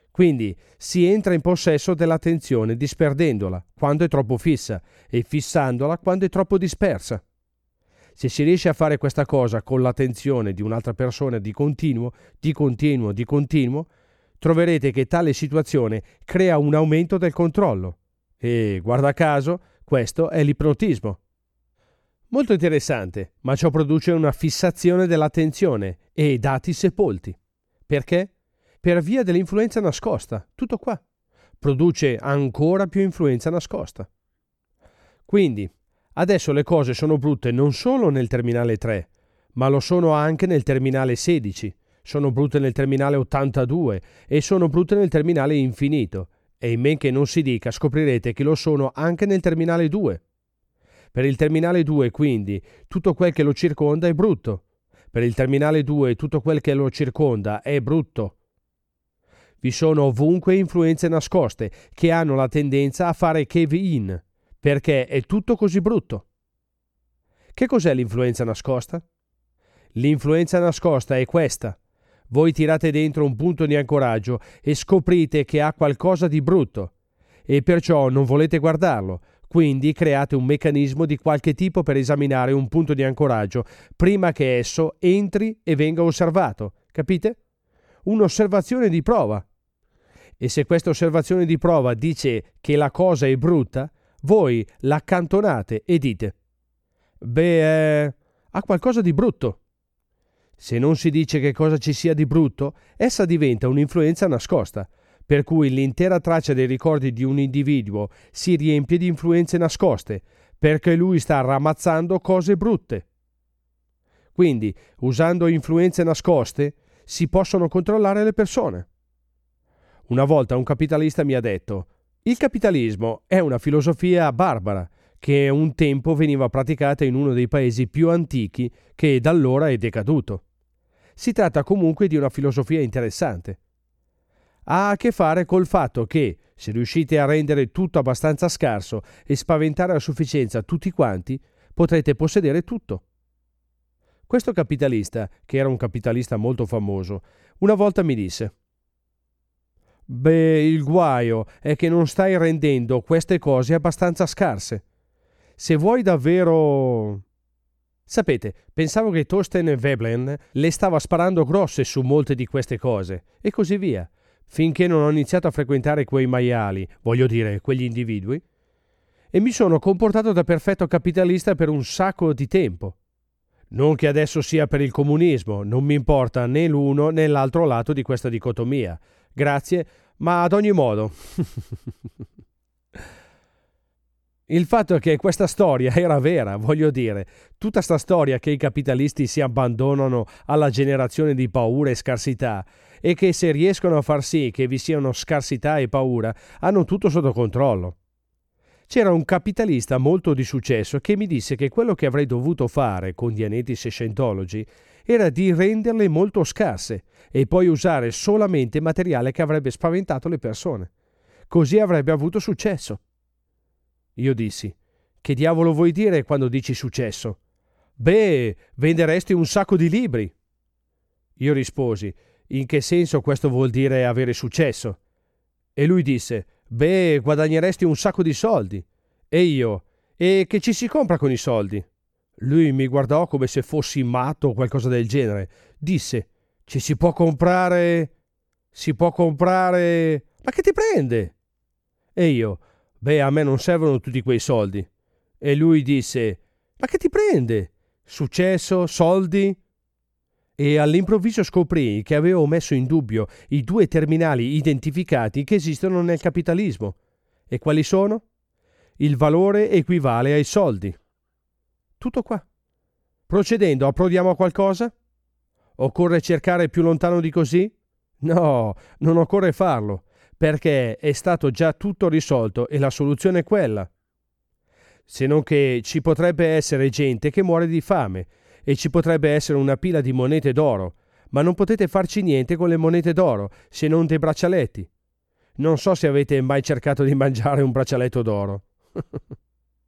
Quindi si entra in possesso dell'attenzione disperdendola quando è troppo fissa e fissandola quando è troppo dispersa. Se si riesce a fare questa cosa con l'attenzione di un'altra persona di continuo, troverete che tale situazione crea un aumento del controllo. E, guarda caso, questo è l'ipnotismo. Molto interessante, ma ciò produce una fissazione dell'attenzione e dati sepolti. Perché? Per via dell'influenza nascosta, tutto qua. Produce ancora più influenza nascosta. Quindi, adesso le cose sono brutte non solo nel terminale 3, ma lo sono anche nel terminale 16, sono brutte nel terminale 82 e sono brutte nel terminale infinito. E in men che non si dica, scoprirete che lo sono anche nel terminale 2. Per il terminale 2, quindi, tutto quel che lo circonda è brutto. Per il terminale 2, tutto quel che lo circonda è brutto. Vi sono ovunque influenze nascoste che hanno la tendenza a fare cave-in, perché è tutto così brutto. Che cos'è l'influenza nascosta? L'influenza nascosta è questa. Voi tirate dentro un punto di ancoraggio e scoprite che ha qualcosa di brutto e perciò non volete guardarlo, quindi create un meccanismo di qualche tipo per esaminare un punto di ancoraggio prima che esso entri e venga osservato, capite? Un'osservazione di prova. E se questa osservazione di prova dice che la cosa è brutta, voi l'accantonate e dite: ha qualcosa di brutto. Se non si dice che cosa ci sia di brutto, essa diventa un'influenza nascosta, per cui l'intera traccia dei ricordi di un individuo si riempie di influenze nascoste, perché lui sta ramazzando cose brutte. Quindi, usando influenze nascoste, si possono controllare le persone. Una volta un capitalista mi ha detto: il capitalismo è una filosofia barbara, che un tempo veniva praticata in uno dei paesi più antichi che da allora è decaduto. Si tratta comunque di una filosofia interessante. Ha a che fare col fatto che, se riuscite a rendere tutto abbastanza scarso e spaventare a sufficienza tutti quanti, potrete possedere tutto. Questo capitalista, che era un capitalista molto famoso, una volta mi disse: il guaio è che non stai rendendo queste cose abbastanza scarse. Se vuoi davvero... Sapete, pensavo che Thorstein Veblen le stava sparando grosse su molte di queste cose, e così via, finché non ho iniziato a frequentare quei maiali, voglio dire, quegli individui, e mi sono comportato da perfetto capitalista per un sacco di tempo. Non che adesso sia per il comunismo, non mi importa né l'uno né l'altro lato di questa dicotomia. Grazie, ma ad ogni modo... Il fatto è che questa storia era vera, voglio dire, tutta sta storia che i capitalisti si abbandonano alla generazione di paura e scarsità e che se riescono a far sì che vi siano scarsità e paura, hanno tutto sotto controllo. C'era un capitalista molto di successo che mi disse che quello che avrei dovuto fare con Dianetis e Scientology era di renderle molto scarse e poi usare solamente materiale che avrebbe spaventato le persone. Così avrebbe avuto successo. Io dissi: che diavolo vuoi dire quando dici successo? Venderesti un sacco di libri. Io risposi: in che senso questo vuol dire avere successo? E lui disse: guadagneresti un sacco di soldi. E io: e che ci si compra con i soldi? Lui mi guardò come se fossi matto o qualcosa del genere. Disse: ci si può comprare... Ma che ti prende? E io: a me non servono tutti quei soldi. E lui disse: ma che ti prende? Successo? Soldi? E all'improvviso scoprii che avevo messo in dubbio i due terminali identificati che esistono nel capitalismo. E quali sono? Il valore equivale ai soldi. Tutto qua. Procedendo, approdiamo a qualcosa? Occorre cercare più lontano di così? No, non occorre farlo, perché è stato già tutto risolto e la soluzione è quella. Se non che ci potrebbe essere gente che muore di fame e ci potrebbe essere una pila di monete d'oro, ma non potete farci niente con le monete d'oro se non dei braccialetti. Non so se avete mai cercato di mangiare un braccialetto d'oro.